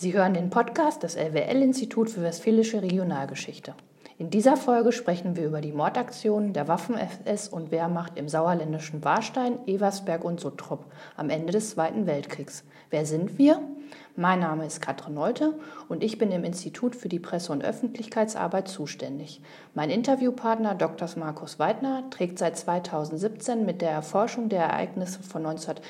Sie hören den Podcast des LWL-Institut für Westfälische Regionalgeschichte. In dieser Folge sprechen wir über die Mordaktionen der Waffen-SS und Wehrmacht im sauerländischen Warstein, Eversberg und Suttrop am Ende des Zweiten Weltkriegs. Wer sind wir? Mein Name ist Katrin Nolte und ich bin im Institut für die Presse- und Öffentlichkeitsarbeit zuständig. Mein Interviewpartner Dr. Markus Weidner trägt seit 2017 mit der Erforschung der Ereignisse von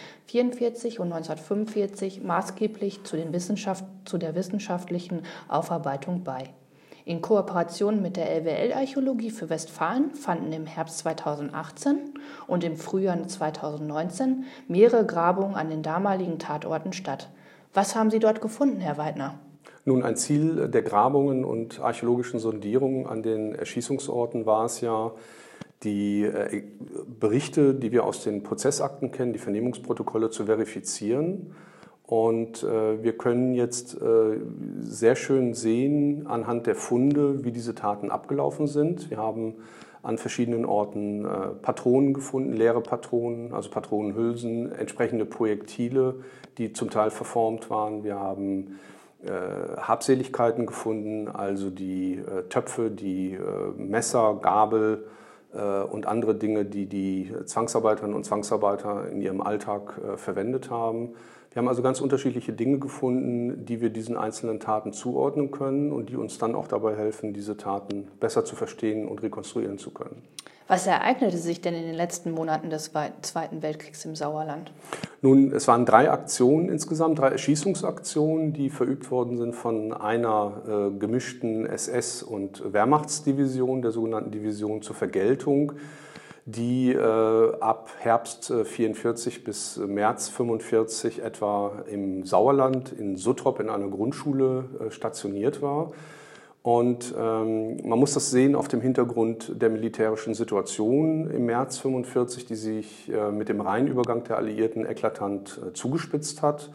1944 und 1945 maßgeblich zu der wissenschaftlichen Aufarbeitung bei. In Kooperation mit der LWL-Archäologie für Westfalen fanden im Herbst 2018 und im Frühjahr 2019 mehrere Grabungen an den damaligen Tatorten statt. Was haben Sie dort gefunden, Herr Weidner? Nun, ein Ziel der Grabungen und archäologischen Sondierungen an den Erschießungsorten war es ja, die Berichte, die wir aus den Prozessakten kennen, die Vernehmungsprotokolle zu verifizieren. Und wir können jetzt sehr schön sehen anhand der Funde, wie diese Taten abgelaufen sind. Wir haben an verschiedenen Orten Patronen gefunden, leere Patronen, also Patronenhülsen, entsprechende Projektile, die zum Teil verformt waren. Wir haben Habseligkeiten gefunden, also die Töpfe, die Messer, Gabel und andere Dinge, die die Zwangsarbeiterinnen und Zwangsarbeiter in ihrem Alltag verwendet haben. Wir haben also ganz unterschiedliche Dinge gefunden, die wir diesen einzelnen Taten zuordnen können und die uns dann auch dabei helfen, diese Taten besser zu verstehen und rekonstruieren zu können. Was ereignete sich denn in den letzten Monaten des Zweiten Weltkriegs im Sauerland? Nun, es waren 3 Aktionen insgesamt, 3 Erschießungsaktionen, die verübt worden sind von einer gemischten SS- und Wehrmachtsdivision, der sogenannten Division zur Vergeltung, die ab Herbst 1944 bis März 1945 etwa im Sauerland in Suttrop in einer Grundschule stationiert war. Und man muss das sehen auf dem Hintergrund der militärischen Situation im März 1945, die sich mit dem Rheinübergang der Alliierten eklatant zugespitzt hat.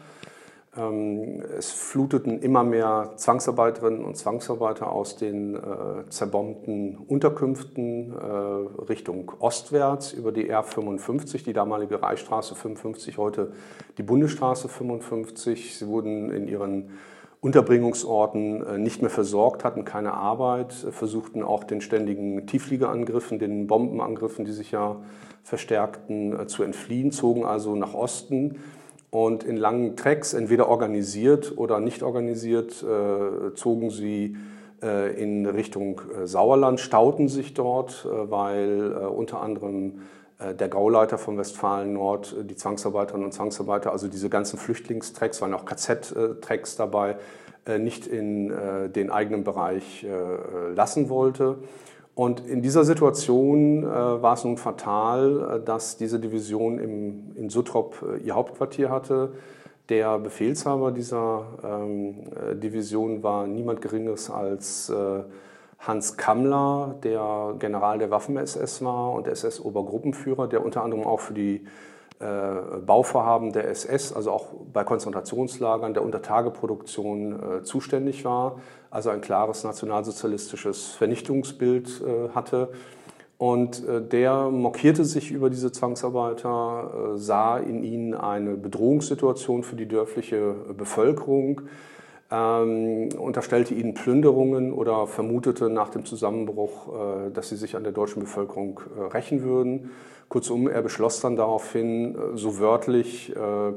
Es fluteten immer mehr Zwangsarbeiterinnen und Zwangsarbeiter aus den zerbombten Unterkünften Richtung ostwärts über die R55, die damalige Reichsstraße 55, heute die Bundesstraße 55. Sie wurden in ihren Unterbringungsorten nicht mehr versorgt, hatten keine Arbeit, versuchten auch den ständigen Tieffliegerangriffen, den Bombenangriffen, die sich ja verstärkten, zu entfliehen, zogen also nach Osten. Und in langen Treks, entweder organisiert oder nicht organisiert, zogen sie in Richtung Sauerland, stauten sich dort, weil unter anderem der Gauleiter von Westfalen-Nord, die Zwangsarbeiterinnen und Zwangsarbeiter, also diese ganzen Flüchtlingstreks, waren auch KZ-Treks dabei, nicht in den eigenen Bereich lassen wollte. Und in dieser Situation war es nun fatal, dass diese Division in Suttrop ihr Hauptquartier hatte. Der Befehlshaber dieser Division war niemand Geringeres als Hans Kammler, der General der Waffen-SS war und SS-Obergruppenführer, der unter anderem auch für die Bauvorhaben der SS, also auch bei Konzentrationslagern der Untertageproduktion zuständig war, also ein klares nationalsozialistisches Vernichtungsbild hatte. Und der mokierte sich über diese Zwangsarbeiter, sah in ihnen eine Bedrohungssituation für die dörfliche Bevölkerung, unterstellte ihnen Plünderungen oder vermutete nach dem Zusammenbruch, dass sie sich an der deutschen Bevölkerung rächen würden. Kurzum, er beschloss dann daraufhin, so wörtlich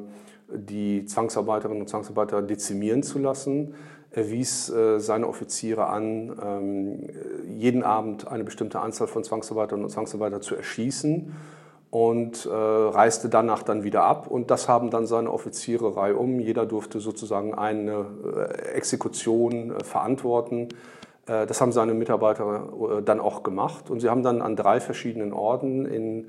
die Zwangsarbeiterinnen und Zwangsarbeiter dezimieren zu lassen. Er wies seine Offiziere an, jeden Abend eine bestimmte Anzahl von Zwangsarbeiterinnen und Zwangsarbeitern zu erschießen und reiste danach dann wieder ab. Und das haben dann seine Offiziere reihum. Jeder durfte sozusagen eine Exekution verantworten. Das haben seine Mitarbeiter dann auch gemacht. Und sie haben dann an 3 verschiedenen Orten in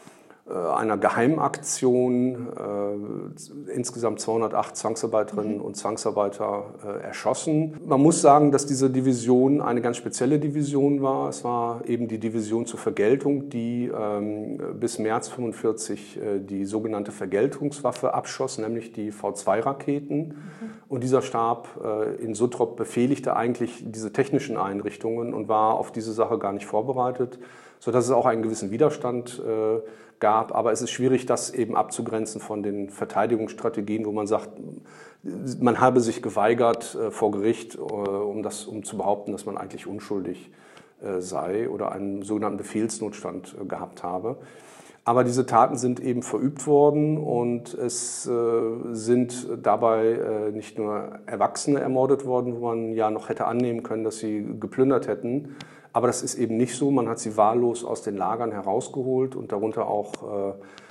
einer Geheimaktion insgesamt 208 Zwangsarbeiterinnen und Zwangsarbeiter erschossen. Man muss sagen, dass diese Division eine ganz spezielle Division war. Es war eben die Division zur Vergeltung, die bis März 1945 die sogenannte Vergeltungswaffe abschoss, nämlich die V2-Raketen. Und dieser Stab in Suttrop befehligte eigentlich diese technischen Einrichtungen und war auf diese Sache gar nicht vorbereitet. sodass es auch einen gewissen Widerstand gab. Aber es ist schwierig, das eben abzugrenzen von den Verteidigungsstrategien, wo man sagt, man habe sich geweigert vor Gericht, um zu behaupten, dass man eigentlich unschuldig sei oder einen sogenannten Befehlsnotstand gehabt habe. Aber diese Taten sind eben verübt worden und es sind dabei nicht nur Erwachsene ermordet worden, wo man ja noch hätte annehmen können, dass sie geplündert hätten. Aber das ist eben nicht so. Man hat sie wahllos aus den Lagern herausgeholt und darunter auch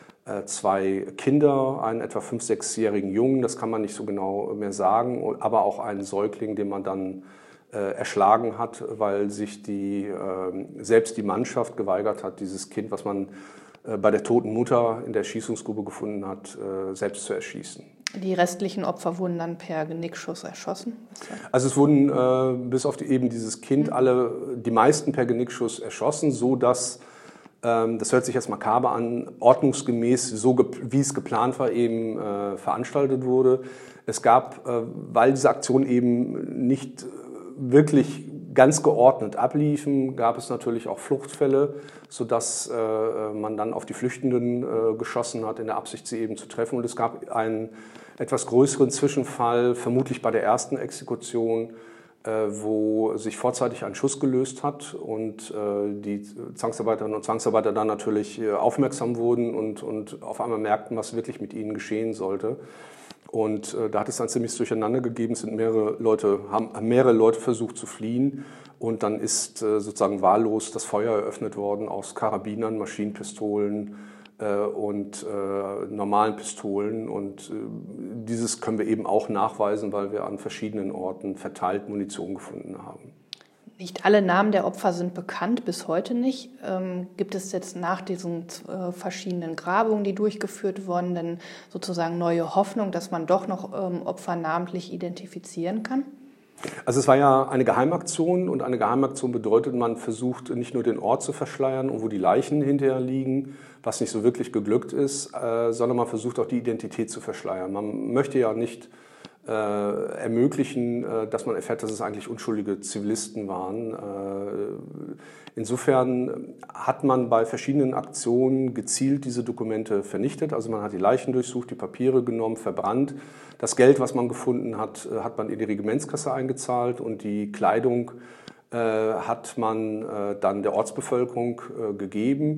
2 Kinder, einen etwa 5-, 6-jährigen Jungen, das kann man nicht so genau mehr sagen, aber auch einen Säugling, den man dann erschlagen hat, weil sich selbst die Mannschaft geweigert hat, dieses Kind, was man bei der toten Mutter in der Erschießungsgrube gefunden hat, selbst zu erschießen. Die restlichen Opfer wurden dann per Genickschuss erschossen? Also es wurden bis auf eben dieses Kind die meisten per Genickschuss erschossen, so dass, das hört sich jetzt makaber an, ordnungsgemäß, so wie es geplant war, eben veranstaltet wurde. Es gab, weil diese Aktion eben nicht wirklich ganz geordnet abliefen, gab es natürlich auch Fluchtfälle, sodass man dann auf die Flüchtenden geschossen hat, in der Absicht, sie eben zu treffen. Und es gab einen etwas größeren Zwischenfall, vermutlich bei der ersten Exekution, wo sich vorzeitig ein Schuss gelöst hat und die Zwangsarbeiterinnen und Zwangsarbeiter dann natürlich aufmerksam wurden und auf einmal merkten, was wirklich mit ihnen geschehen sollte. Und da hat es dann ziemlich durcheinander gegeben, es sind haben mehrere Leute versucht zu fliehen und dann ist sozusagen wahllos das Feuer eröffnet worden aus Karabinern, Maschinenpistolen und normalen Pistolen. Und dieses können wir eben auch nachweisen, weil wir an verschiedenen Orten verteilt Munition gefunden haben. Nicht alle Namen der Opfer sind bekannt, bis heute nicht. Gibt es jetzt nach diesen verschiedenen Grabungen, die durchgeführt wurden, denn sozusagen neue Hoffnung, dass man doch noch Opfer namentlich identifizieren kann? Also es war ja eine Geheimaktion und eine Geheimaktion bedeutet, man versucht nicht nur den Ort zu verschleiern und wo die Leichen hinterher liegen, was nicht so wirklich geglückt ist, sondern man versucht auch die Identität zu verschleiern. Man möchte ja nicht ermöglichen, dass man erfährt, dass es eigentlich unschuldige Zivilisten waren. Insofern hat man bei verschiedenen Aktionen gezielt diese Dokumente vernichtet. Also man hat die Leichen durchsucht, die Papiere genommen, verbrannt. Das Geld, was man gefunden hat, hat man in die Regimentskasse eingezahlt und die Kleidung hat man dann der Ortsbevölkerung gegeben.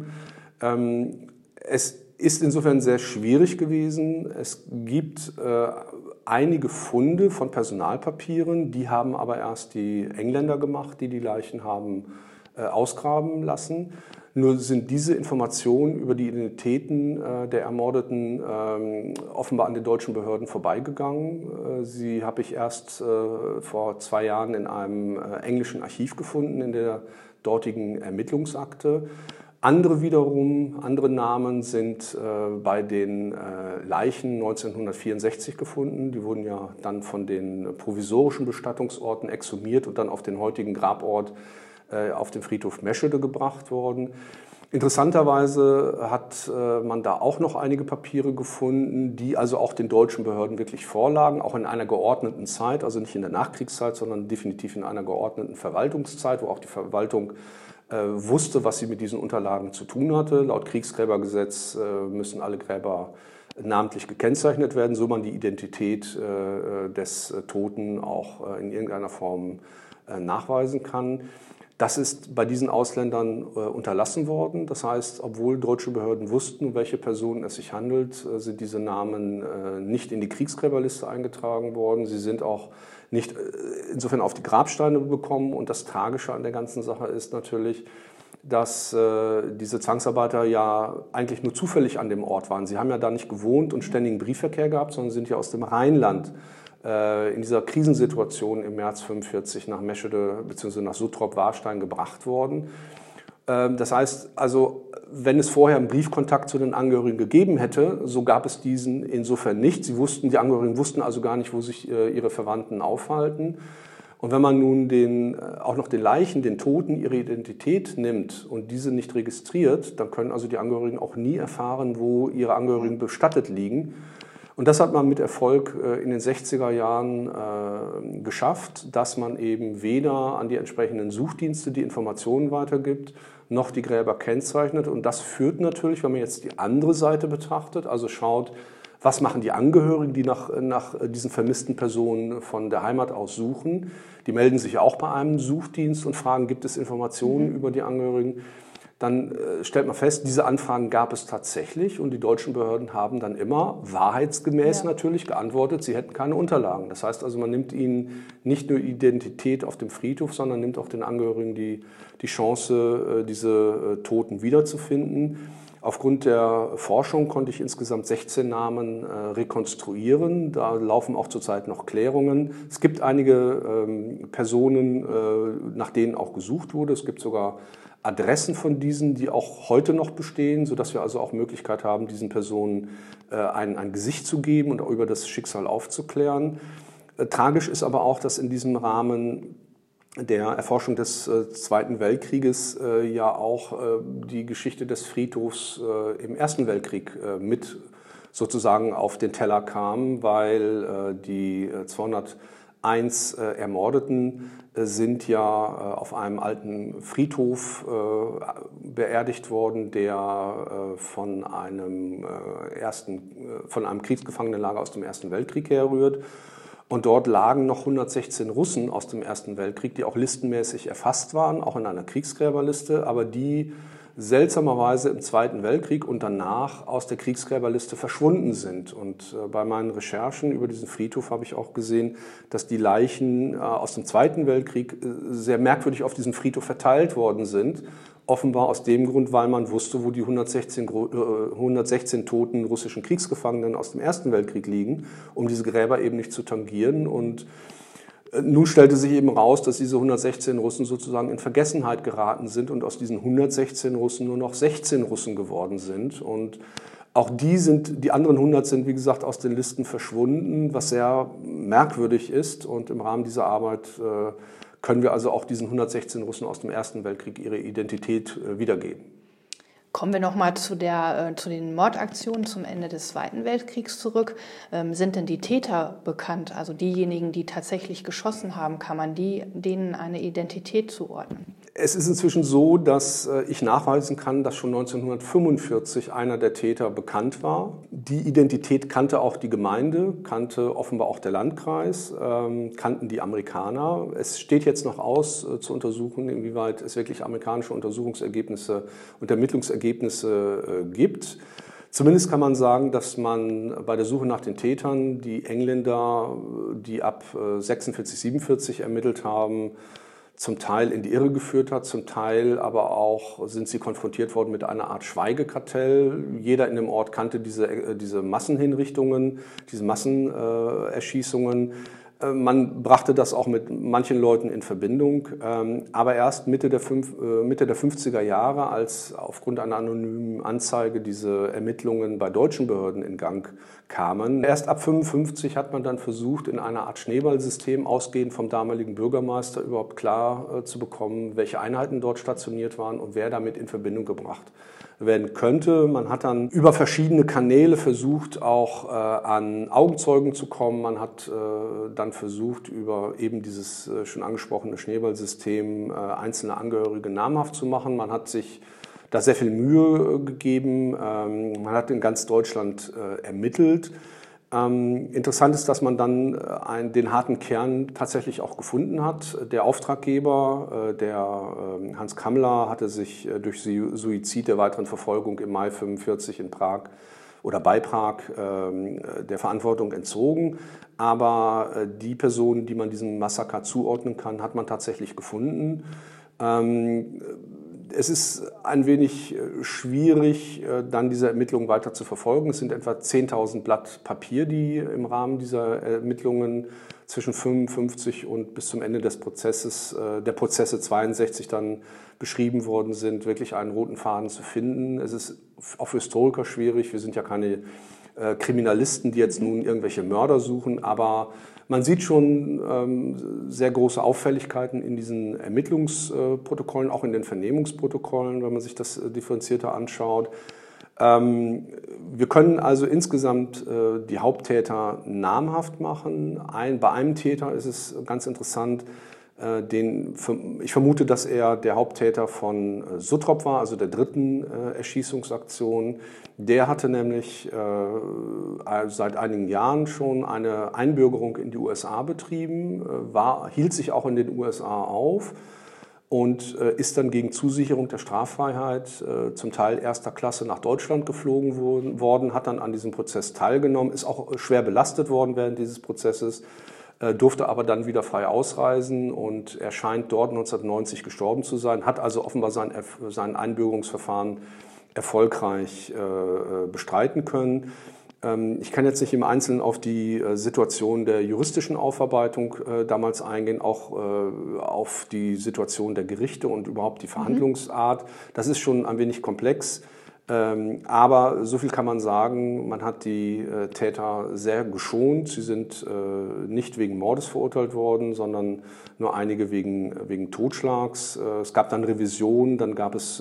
Es ist insofern sehr schwierig gewesen. Es gibt einige Funde von Personalpapieren, die haben aber erst die Engländer gemacht, die Leichen haben ausgraben lassen. Nur sind diese Informationen über die Identitäten der Ermordeten offenbar an den deutschen Behörden vorbeigegangen. Sie habe ich erst vor 2 Jahren in einem englischen Archiv gefunden, in der dortigen Ermittlungsakte. Andere Namen sind bei den Leichen 1964 gefunden. Die wurden ja dann von den provisorischen Bestattungsorten exhumiert und dann auf den heutigen Grabort auf den Friedhof Meschede gebracht worden. Interessanterweise hat man da auch noch einige Papiere gefunden, die also auch den deutschen Behörden wirklich vorlagen, auch in einer geordneten Zeit, also nicht in der Nachkriegszeit, sondern definitiv in einer geordneten Verwaltungszeit, wo auch die Verwaltung wusste, was sie mit diesen Unterlagen zu tun hatte. Laut Kriegsgräbergesetz müssen alle Gräber namentlich gekennzeichnet werden, so man die Identität des Toten auch in irgendeiner Form nachweisen kann. Das ist bei diesen Ausländern unterlassen worden. Das heißt, obwohl deutsche Behörden wussten, um welche Personen es sich handelt, sind diese Namen nicht in die Kriegsgräberliste eingetragen worden. Sie sind auch nicht insofern auf die Grabsteine bekommen. Und das Tragische an der ganzen Sache ist natürlich, dass diese Zwangsarbeiter ja eigentlich nur zufällig an dem Ort waren. Sie haben ja da nicht gewohnt und ständigen Briefverkehr gehabt, sondern sind ja aus dem Rheinland in dieser Krisensituation im März 1945 nach Meschede bzw. nach Suttrop-Warstein gebracht worden. Das heißt also, wenn es vorher einen Briefkontakt zu den Angehörigen gegeben hätte, so gab es diesen insofern nicht. Die Angehörigen wussten also gar nicht, wo sich ihre Verwandten aufhalten. Und wenn man nun auch noch den Leichen, den Toten, ihre Identität nimmt und diese nicht registriert, dann können also die Angehörigen auch nie erfahren, wo ihre Angehörigen bestattet liegen. Und das hat man mit Erfolg in den 60er Jahren geschafft, dass man eben weder an die entsprechenden Suchdienste die Informationen weitergibt, noch die Gräber kennzeichnet. Und das führt natürlich, wenn man jetzt die andere Seite betrachtet, also schaut, was machen die Angehörigen, die nach diesen vermissten Personen von der Heimat aus suchen. Die melden sich auch bei einem Suchdienst und fragen, gibt es Informationen über die Angehörigen. Dann stellt man fest, diese Anfragen gab es tatsächlich und die deutschen Behörden haben dann immer wahrheitsgemäß natürlich geantwortet, sie hätten keine Unterlagen. Das heißt also, man nimmt ihnen nicht nur Identität auf dem Friedhof, sondern nimmt auch den Angehörigen die Chance, diese Toten wiederzufinden. Aufgrund der Forschung konnte ich insgesamt 16 Namen rekonstruieren. Da laufen auch zurzeit noch Klärungen. Es gibt einige Personen, nach denen auch gesucht wurde. Es gibt sogar Adressen von diesen, die auch heute noch bestehen, sodass wir also auch Möglichkeit haben, diesen Personen ein Gesicht zu geben und auch über das Schicksal aufzuklären. Tragisch ist aber auch, dass in diesem Rahmen der Erforschung des Zweiten Weltkrieges ja auch die Geschichte des Friedhofs im Ersten Weltkrieg mit sozusagen auf den Teller kam, weil die 201 Ermordeten sind ja auf einem alten Friedhof beerdigt worden, der von einem Kriegsgefangenenlager aus dem Ersten Weltkrieg herrührt. Und dort lagen noch 116 Russen aus dem Ersten Weltkrieg, die auch listenmäßig erfasst waren, auch in einer Kriegsgräberliste, aber die seltsamerweise im Zweiten Weltkrieg und danach aus der Kriegsgräberliste verschwunden sind. Und bei meinen Recherchen über diesen Friedhof habe ich auch gesehen, dass die Leichen aus dem Zweiten Weltkrieg sehr merkwürdig auf diesem Friedhof verteilt worden sind. Offenbar aus dem Grund, weil man wusste, wo die 116 toten russischen Kriegsgefangenen aus dem Ersten Weltkrieg liegen, um diese Gräber eben nicht zu tangieren. Und nun stellte sich eben raus, dass diese 116 Russen sozusagen in Vergessenheit geraten sind und aus diesen 116 Russen nur noch 16 Russen geworden sind. Und auch die anderen 100 sind, wie gesagt, aus den Listen verschwunden, was sehr merkwürdig ist. Und im Rahmen dieser Arbeit können wir also auch diesen 116 Russen aus dem Ersten Weltkrieg ihre Identität wiedergeben. Kommen wir nochmal zu den Mordaktionen zum Ende des Zweiten Weltkriegs zurück. Sind denn die Täter bekannt, also diejenigen, die tatsächlich geschossen haben, kann man denen eine Identität zuordnen? Es ist inzwischen so, dass ich nachweisen kann, dass schon 1945 einer der Täter bekannt war. Die Identität kannte auch die Gemeinde, kannte offenbar auch der Landkreis, kannten die Amerikaner. Es steht jetzt noch aus, zu untersuchen, inwieweit es wirklich amerikanische Untersuchungsergebnisse und Ermittlungsergebnisse gibt. Zumindest kann man sagen, dass man bei der Suche nach den Tätern die Engländer, die ab 46, 47 ermittelt haben, zum Teil in die Irre geführt hat, zum Teil aber auch sind sie konfrontiert worden mit einer Art Schweigekartell. Jeder in dem Ort kannte diese Massenhinrichtungen, diese Massenerschießungen. Man brachte das auch mit manchen Leuten in Verbindung, aber erst Mitte der 50er Jahre, als aufgrund einer anonymen Anzeige diese Ermittlungen bei deutschen Behörden in Gang kamen. Erst ab 55 hat man dann versucht, in einer Art Schneeballsystem, ausgehend vom damaligen Bürgermeister, überhaupt klar zu bekommen, welche Einheiten dort stationiert waren und wer damit in Verbindung gebracht werden könnte. Man hat dann über verschiedene Kanäle versucht, auch an Augenzeugen zu kommen. Man hat dann versucht, über eben dieses schon angesprochene Schneeballsystem einzelne Angehörige namhaft zu machen. Man hat sich da sehr viel Mühe gegeben. Man hat in ganz Deutschland ermittelt. Interessant ist, dass man dann den harten Kern tatsächlich auch gefunden hat. Der Auftraggeber, der Hans Kammler, hatte sich durch Suizid der weiteren Verfolgung im Mai 1945 in Prag oder bei Prag der Verantwortung entzogen. Aber die Personen, die man diesem Massaker zuordnen kann, hat man tatsächlich gefunden. Es ist ein wenig schwierig, dann diese Ermittlungen weiter zu verfolgen. Es sind etwa 10.000 Blatt Papier, die im Rahmen dieser Ermittlungen zwischen 55 und bis zum Ende des Prozesse 62 dann beschrieben worden sind, wirklich einen roten Faden zu finden. Es ist auch für Historiker schwierig. Wir sind ja keine Kriminalisten, die jetzt nun irgendwelche Mörder suchen, aber man sieht schon sehr große Auffälligkeiten in diesen Ermittlungsprotokollen, auch in den Vernehmungsprotokollen, wenn man sich das differenzierter anschaut. Wir können also insgesamt die Haupttäter namhaft machen. Bei einem Täter ist es ganz interessant, ich vermute, dass er der Haupttäter von Suttrop war, also der dritten Erschießungsaktion. Der hatte nämlich seit einigen Jahren schon eine Einbürgerung in die USA betrieben, hielt sich auch in den USA auf und ist dann gegen Zusicherung der Straffreiheit zum Teil erster Klasse nach Deutschland geflogen worden, hat dann an diesem Prozess teilgenommen, ist auch schwer belastet worden während dieses Prozesses, durfte aber dann wieder frei ausreisen und er scheint dort 1990 gestorben zu sein, hat also offenbar sein Einbürgerungsverfahren erfolgreich bestreiten können. Ich kann jetzt nicht im Einzelnen auf die Situation der juristischen Aufarbeitung damals eingehen, auch auf die Situation der Gerichte und überhaupt die Verhandlungsart. Das ist schon ein wenig komplex. Aber so viel kann man sagen, man hat die Täter sehr geschont. Sie sind nicht wegen Mordes verurteilt worden, sondern nur einige wegen Totschlags. Es gab dann Revisionen, dann gab es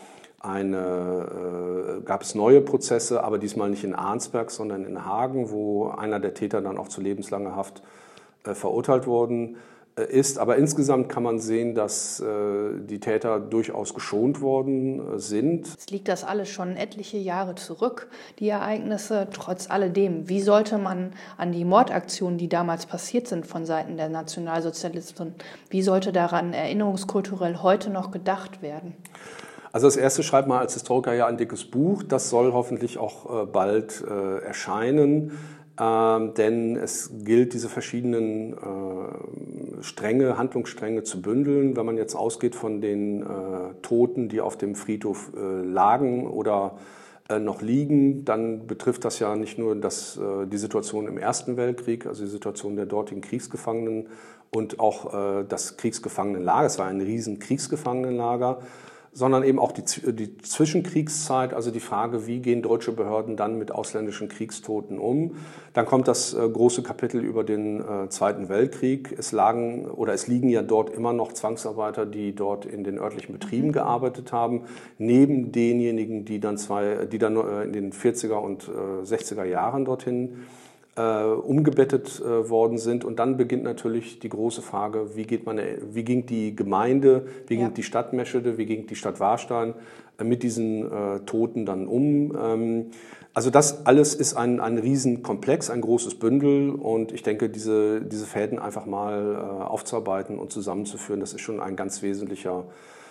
neue Prozesse, aber diesmal nicht in Arnsberg, sondern in Hagen, wo einer der Täter dann auch zu lebenslanger Haft verurteilt worden ist. Aber insgesamt kann man sehen, dass die Täter durchaus geschont worden sind. Es liegt das alles schon etliche Jahre zurück, die Ereignisse. Trotz alledem, wie sollte man an die Mordaktionen, die damals passiert sind von Seiten der Nationalsozialisten, wie sollte daran erinnerungskulturell heute noch gedacht werden? Also das erste schreibt man als Historiker ja ein dickes Buch. Das soll hoffentlich auch bald erscheinen. Denn es gilt, diese verschiedenen Handlungsstränge zu bündeln. Wenn man jetzt ausgeht von den Toten, die auf dem Friedhof lagen oder noch liegen, dann betrifft das ja nicht nur die Situation im Ersten Weltkrieg, also die Situation der dortigen Kriegsgefangenen und auch das Kriegsgefangenenlager. Es war ein riesen Kriegsgefangenenlager, sondern eben auch die Zwischenkriegszeit, also die Frage, wie gehen deutsche Behörden dann mit ausländischen Kriegstoten um. Dann kommt das große Kapitel über den Zweiten Weltkrieg. Es liegen ja dort immer noch Zwangsarbeiter, die dort in den örtlichen Betrieben gearbeitet haben, neben denjenigen, die dann in den 40er und 60er Jahren dorthin umgebettet worden sind. Und dann beginnt natürlich die große Frage, wie ging die Gemeinde, wie ging die Stadt Meschede, wie ging die Stadt Warstein mit diesen Toten dann um. Also das alles ist ein Riesenkomplex, ein großes Bündel und ich denke, diese Fäden einfach mal aufzuarbeiten und zusammenzuführen, das ist schon ein ganz wesentliches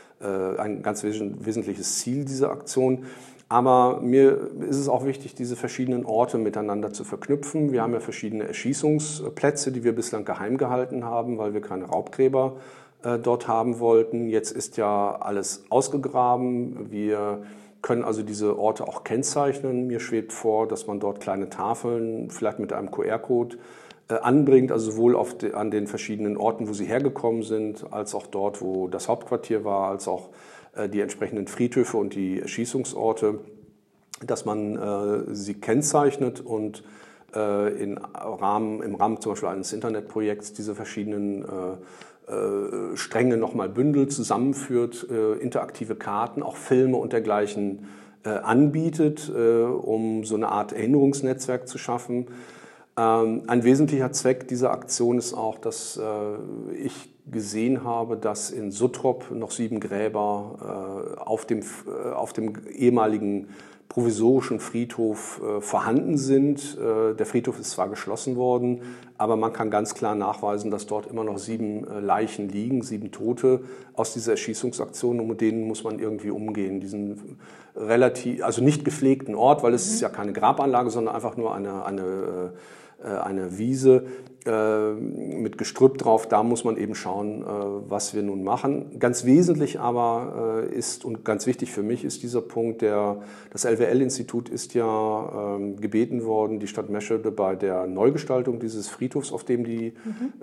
Ziel dieser Aktion. Aber mir ist es auch wichtig, diese verschiedenen Orte miteinander zu verknüpfen. Wir haben ja verschiedene Erschießungsplätze, die wir bislang geheim gehalten haben, weil wir keine Raubgräber dort haben wollten. Jetzt ist ja alles ausgegraben. Wir können also diese Orte auch kennzeichnen. Mir schwebt vor, dass man dort kleine Tafeln, vielleicht mit einem QR-Code, anbringt, also sowohl an den verschiedenen Orten, wo sie hergekommen sind, als auch dort, wo das Hauptquartier war, als auch die entsprechenden Friedhöfe und die Erschießungsorte, dass man sie kennzeichnet und im Rahmen zum Beispiel eines Internetprojekts diese verschiedenen Stränge nochmal bündelt, zusammenführt, interaktive Karten, auch Filme und dergleichen anbietet, um so eine Art Erinnerungsnetzwerk zu schaffen. Ein wesentlicher Zweck dieser Aktion ist auch, dass ich gesehen habe, dass in Suttrop noch 7 Gräber auf dem ehemaligen provisorischen Friedhof vorhanden sind. Der Friedhof ist zwar geschlossen worden, aber man kann ganz klar nachweisen, dass dort immer noch 7 Leichen liegen, 7 Tote aus dieser Erschießungsaktion und mit denen muss man irgendwie umgehen. Diesen also nicht gepflegten Ort, weil es ist ja keine Grabanlage, sondern einfach nur eine Wiese mit Gestrüpp drauf, da muss man eben schauen, was wir nun machen. Ganz wesentlich aber ist und ganz wichtig für mich ist dieser Punkt, das LWL-Institut ist ja gebeten worden, die Stadt Meschede bei der Neugestaltung dieses Friedhofs, auf dem die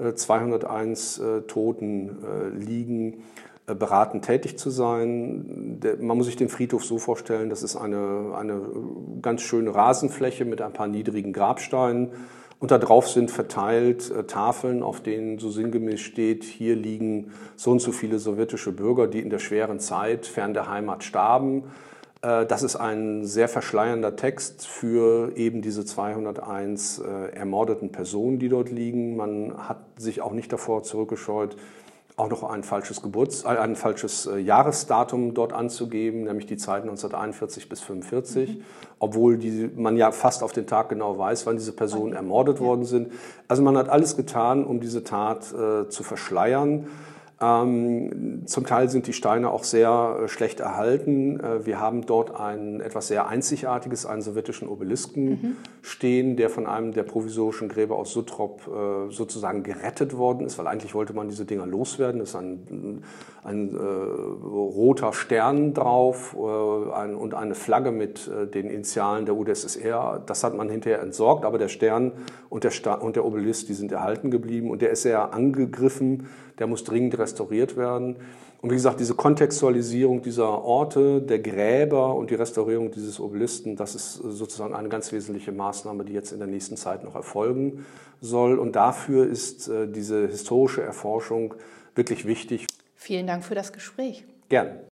201 Toten liegen, beratend tätig zu sein. Man muss sich den Friedhof so vorstellen, das ist eine ganz schöne Rasenfläche mit ein paar niedrigen Grabsteinen. Und da drauf sind verteilt Tafeln, auf denen so sinngemäß steht, hier liegen so und so viele sowjetische Bürger, die in der schweren Zeit fern der Heimat starben. Das ist ein sehr verschleiernder Text für eben diese 201 ermordeten Personen, die dort liegen. Man hat sich auch nicht davor zurückgescheut, auch noch ein falsches Jahresdatum dort anzugeben, nämlich die Zeit 1941 bis 1945, obwohl man ja fast auf den Tag genau weiß, wann diese Personen ermordet worden sind. Also man hat alles getan, um diese Tat zu verschleiern. Zum Teil sind die Steine auch sehr schlecht erhalten. Wir haben dort etwas sehr Einzigartiges, einen sowjetischen Obelisken stehen, der von einem der provisorischen Gräber aus Suttrop sozusagen gerettet worden ist, weil eigentlich wollte man diese Dinger loswerden. Es ist ein roter Stern drauf und eine Flagge mit den Initialen der UdSSR. Das hat man hinterher entsorgt, aber der Stern und der Obelisk, die sind erhalten geblieben und der ist sehr angegriffen. Der muss dringend restauriert werden. Und wie gesagt, diese Kontextualisierung dieser Orte, der Gräber und die Restaurierung dieses Obelisken, das ist sozusagen eine ganz wesentliche Maßnahme, die jetzt in der nächsten Zeit noch erfolgen soll. Und dafür ist diese historische Erforschung wirklich wichtig. Vielen Dank für das Gespräch. Gerne.